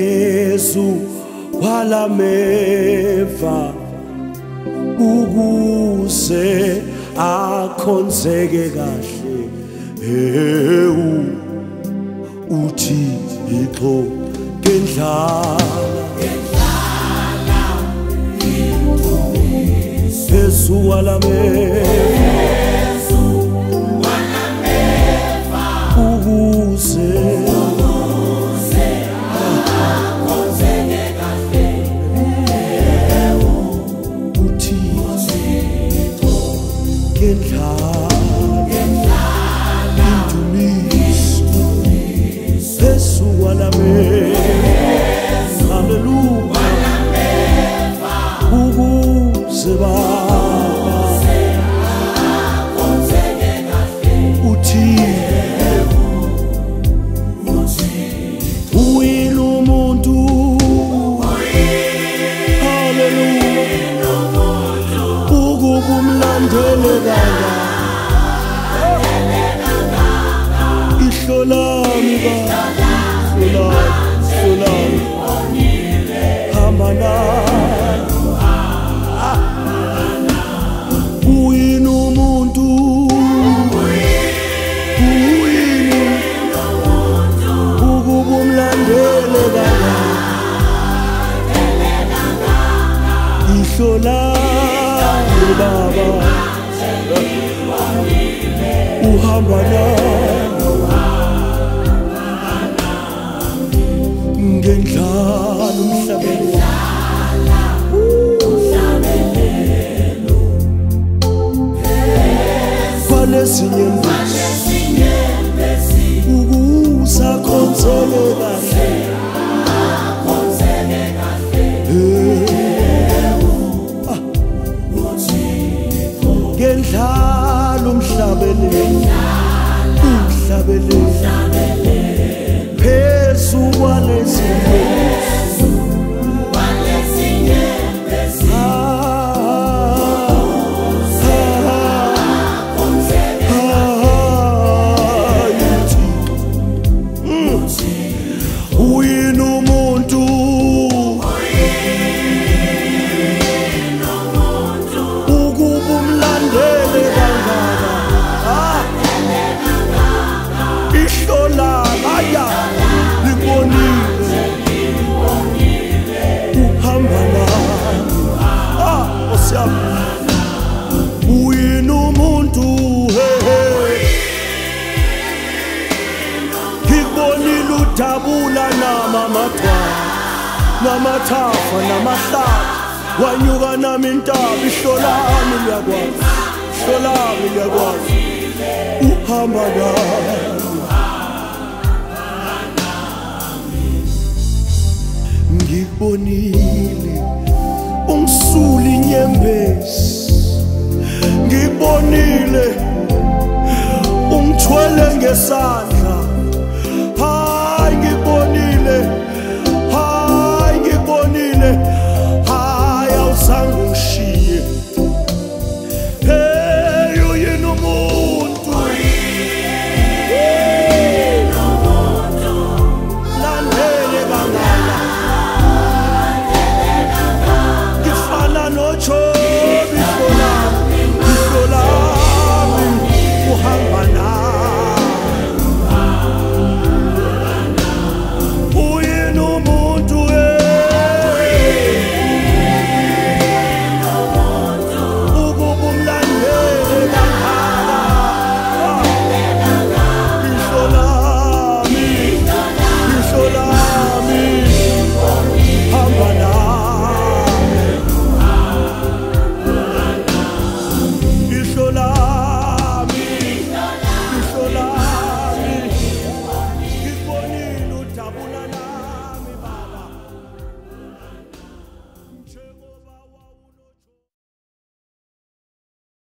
phezu kwalameva ukuze akhonzeke kahle uthi ixo ngendlala phezu kwalameva ukuze akhonzeke kahle uthi ixo ngendlala indumiso phezu kwalameva haleluya ukuze akhonzeke kahle uthi uyilo umuntu haleluya ukubumlandele kangaka ihlolami solami hamba uyini umuntu ukubumlandele kangaka ihlolami baba uhamba ngendlala umhlabelelo kwalezinye ukuze akhonzeke kahle ngendlala umhlabelelo phezu kwalezinye uyini umuntu ukubumlandele kangaka ihlola aya libonile uhamba osiyabona uyini umuntu ngibonile udabula namathafa namahlathi wanyuka nami intaba ihlolami liyakwazi uhamba ngibonile umsuli inyembezi ngibonile umthwele ngesandla